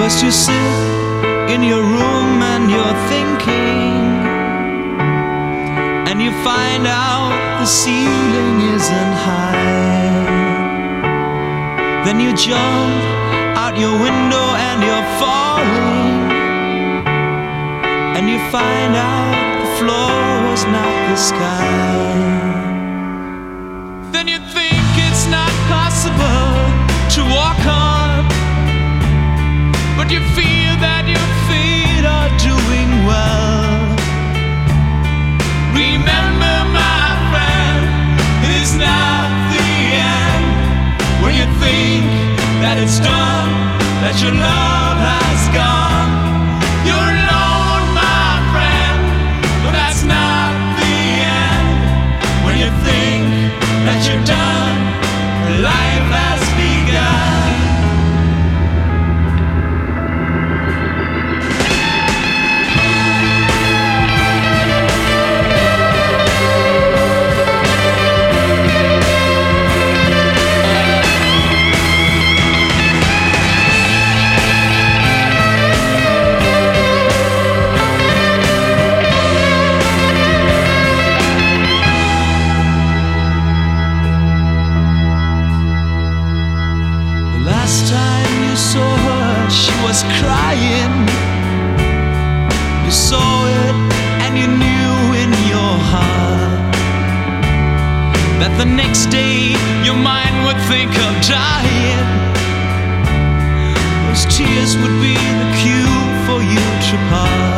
First you sit in your room and you're thinking, and you find out the ceiling isn't high. Then you jump out your window and you're falling, and you find out the floor was not the sky. Then you think it's not possible to walk on, but you feel that your feet are doing well. Remember, my friend, it's not the end. When you think that it's done, that your love has gone, you're alone, my friend, but that's not the end. When you think that you're done, life has begun. Last time you saw her, she was crying. You saw it and you knew in your heart that the next day your mind would think of dying. Those tears would be the cue for you to part.